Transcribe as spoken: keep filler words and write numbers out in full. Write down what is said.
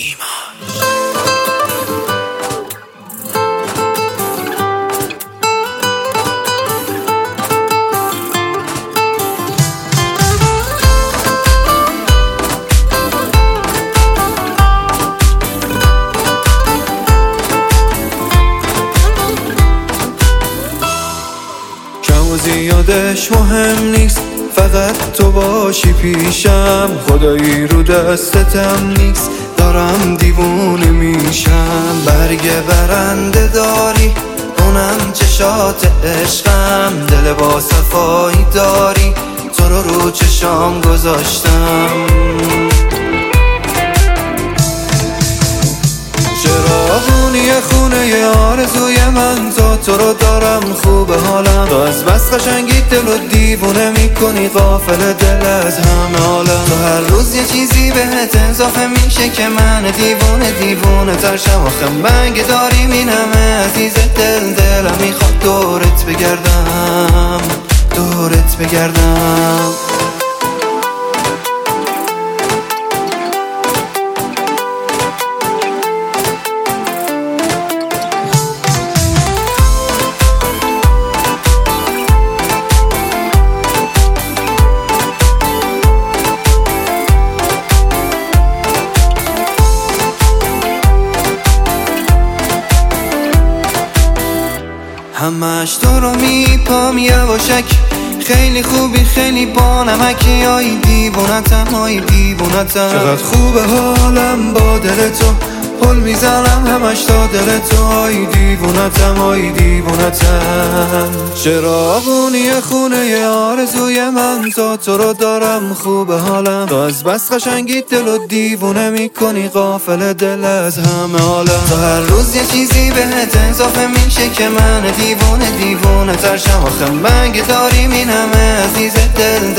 ایمان. کم و زیادش مهم نیست، فقط تو باشی پیشم. خدایی رو دستتم نیست، دارم دیوونه میشم. برگ برنده داری، اونم چشات عشقم. دل با صفایی داری، تو رو رو چشام گذاشتم. چراغونی خونه ی آرزوی من، تا تو رو دارم خوب حالم. تو از بس قشنگی دل و دیوونه میکنی، غافل دل از همه عالم. تو هر روز یه چیزی بهت اضافه میشه که من دیوونه دیوونه ترشم. آخه منگه داریم این همه عزیز دل، دلم میخواد دورت بگردم، دورت بگردم. همش تو رو میپام یواشک، خیلی خوبی خیلی با نمکی. آی دیوونتم آی دیوونتم، چقدر خوبه حالم با دل تو. پل میزنم همش تا دل تو. آی دیوونتم آی دیوونتم. چراغونی خونه ی آرزوی من، تا تو رو دارم خوب حالم. تو از بس قشنگی دل و دیوونه میکنی، غافل دل از همه عالم. تو هر روز یه چیزی بهت اضافه میشه که من دیوونه دیوونه ترشم. آخه منگه داریم این همه عزیز دل،